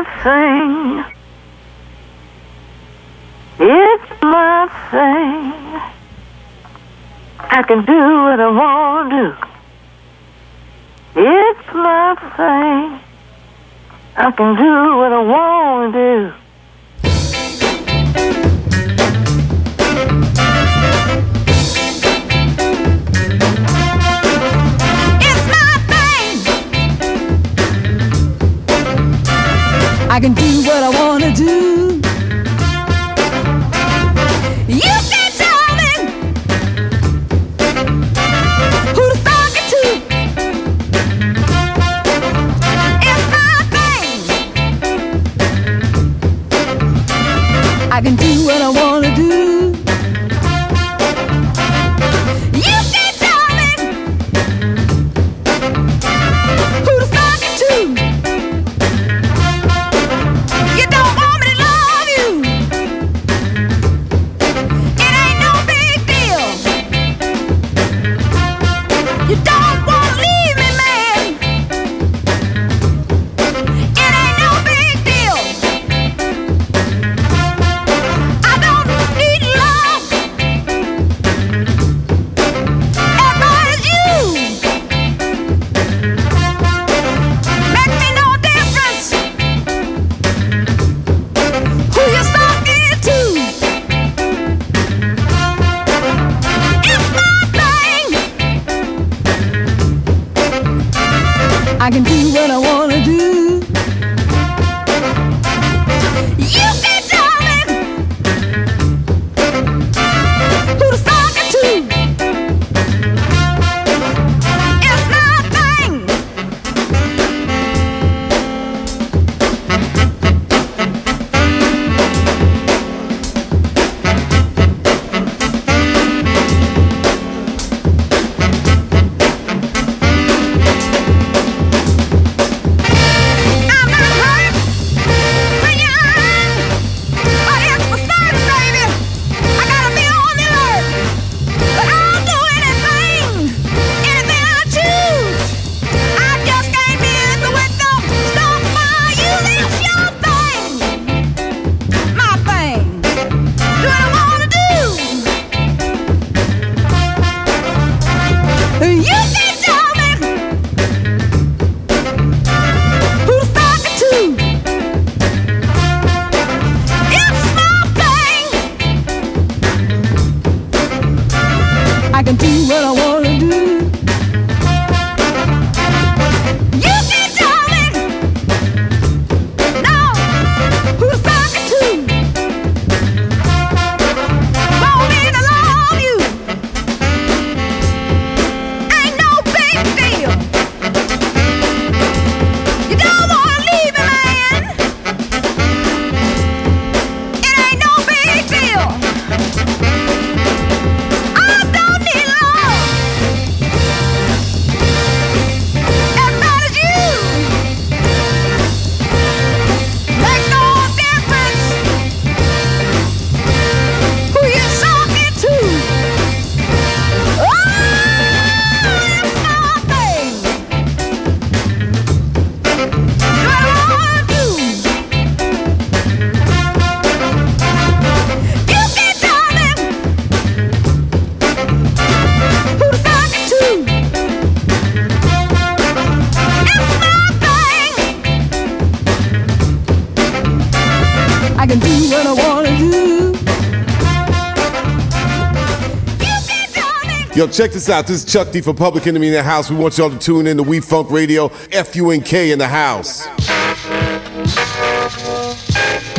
my thing. It's my thing. I can do what I want to do. It's my thing. I can do what I want to do. It's my thing. I can do what I want to do. You can tell me who to talk it to. It's my thing. I can do what I want to do. You can tell me who to talk it to. You don't want me to love you. It ain't no big deal. You don't want to leave me, man. It ain't no big deal. I don't need love as much as you. Make me no difference who you're talking to. It's my thing. I can do what I want to do. You can tell me who to talk it to. It's my thing. I'm not hurt for young, but it's for certain, baby. I gotta be on the alert. But I'll do anything I choose. I just can't be with no stuff by you. That's your thing, my thing. Do what I wanna do. You can tell me who to talk it to. It's my thing. I can do what I want to do. You can tell me no who to talk it to. Want me to love you. Ain't no big deal. You don't want to leave me, man. It ain't no big deal. I don't need love as much as you. Make no difference who you're talking to. Oh, it's my thing. Do what I wanna do. You can tell me who to talk it to. It's my thing. I can do what I wanna do. You can tell me. Yo, check this out. This is Chuck D for Public Enemy in the house. We want y'all to tune in to We Funk Radio. FUNK in the house.